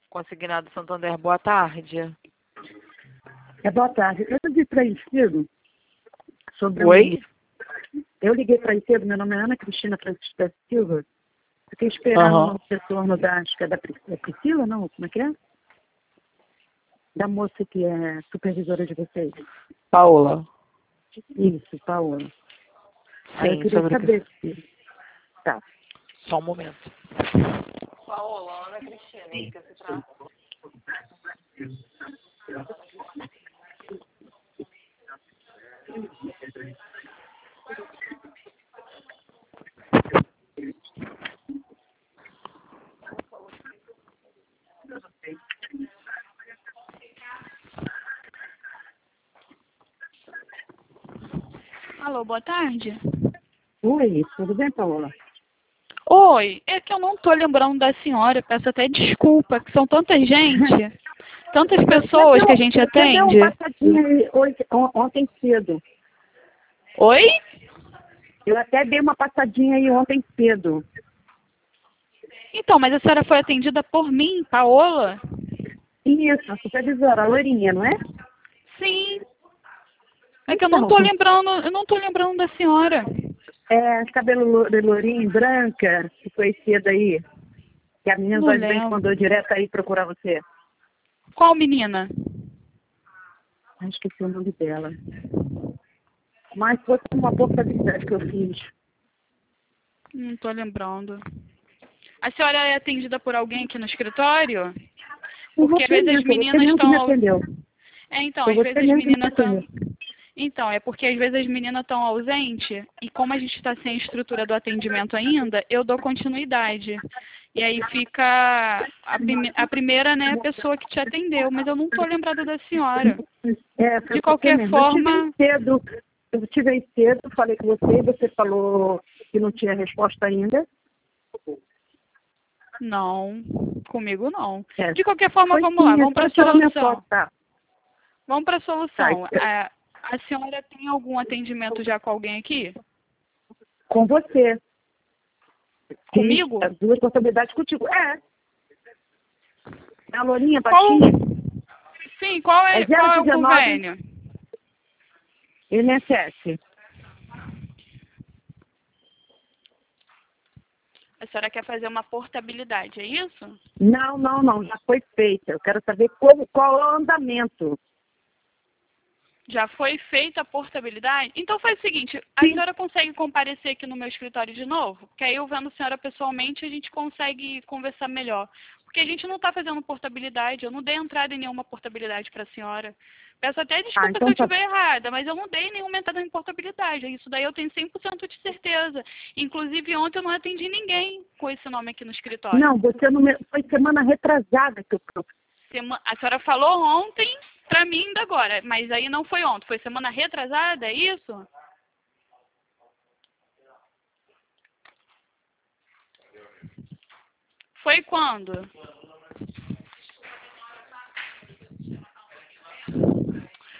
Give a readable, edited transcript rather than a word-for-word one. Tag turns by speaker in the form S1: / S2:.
S1: Consignado Santander, boa tarde.
S2: Boa tarde. Eu liguei para Francisco sobre
S1: Oi?
S2: Eu liguei para Francisco, meu nome é Ana Cristina Francisco da Silva. Fiquei esperando o retorno acho que é da Priscila, não? Como é que é? Da moça que é supervisora de vocês.
S1: Paola.
S2: Isso, Paola. Aí eu
S1: Sim,
S2: queria
S1: sobre
S2: saber se... Tá.
S1: Só um momento. Paola, Ana Cristina, aí que se trata.
S3: Alô, boa tarde.
S2: Oi, tudo bem, Paola?
S3: Oi, é que eu não tô lembrando da senhora, peço até desculpa, que são tanta gente, tantas pessoas que a gente atende.
S2: Eu dei uma passadinha aí ontem cedo.
S3: Oi?
S2: Eu até dei uma passadinha aí ontem cedo.
S3: Então, mas a senhora foi atendida por mim, Paola?
S2: Isso, a supervisora, a loirinha, não é?
S3: Sim. É que eu não tô lembrando da senhora.
S2: Cabelo lourinho, branca, que foi cedo aí. Que a menina
S3: Não
S2: das bem
S3: lembro.
S2: mandou direto aí procurar você.
S3: Qual menina?
S2: Acho que é o nome dela. Mas foi uma portabilidade que eu fiz.
S3: Não tô lembrando. A senhora é atendida por alguém aqui no escritório? Porque às vezes as meninas
S2: que me
S3: estão...
S2: atendeu.
S3: Então,
S2: Foi
S3: às
S2: você
S3: vezes as
S2: mesmo que me
S3: meninas estão...
S2: atendeu.
S3: Então, é porque às vezes as meninas estão ausentes e como a gente está sem a estrutura do atendimento ainda, eu dou continuidade. E aí fica a primeira, né, pessoa que te atendeu, mas eu não estou lembrada da senhora.
S2: Foi
S3: De qualquer
S2: você mesmo.
S3: forma...
S2: Eu tive aí cedo, falei com você, você falou que não tinha resposta ainda.
S3: Não, comigo não.
S2: É.
S3: De qualquer forma,
S2: Foi
S3: vamos lá,
S2: sim,
S3: vamos para a
S2: só tirar minha
S3: solução.
S2: foto, tá?
S3: Vamos para a solução.
S2: Tá.
S3: A senhora tem algum atendimento já com alguém aqui?
S2: Com você.
S3: Comigo?
S2: As duas responsabilidades contigo. É a lourinha, baixinha.
S3: Sim, qual é o
S2: 019
S3: convênio?
S2: INSS.
S3: A senhora quer fazer uma portabilidade, é isso?
S2: Não, já foi feita. Eu quero saber qual é o andamento.
S3: Já foi feita a portabilidade? Então faz o seguinte, a
S2: Sim.
S3: senhora consegue comparecer aqui no meu escritório de novo? Porque aí eu vendo a senhora pessoalmente a gente consegue conversar melhor. Porque a gente não está fazendo portabilidade, eu não dei entrada em nenhuma portabilidade para a senhora. Peço até desculpa
S2: Então
S3: se eu
S2: tá.
S3: estiver errada, mas eu não dei nenhuma entrada em portabilidade. Isso daí eu tenho 100% de certeza. Inclusive ontem eu não atendi ninguém com esse nome aqui no escritório.
S2: Não, você não me... Foi semana retrasada que eu...
S3: A senhora falou ontem pra mim ainda agora, mas aí não foi ontem, foi semana retrasada, é isso? Foi quando?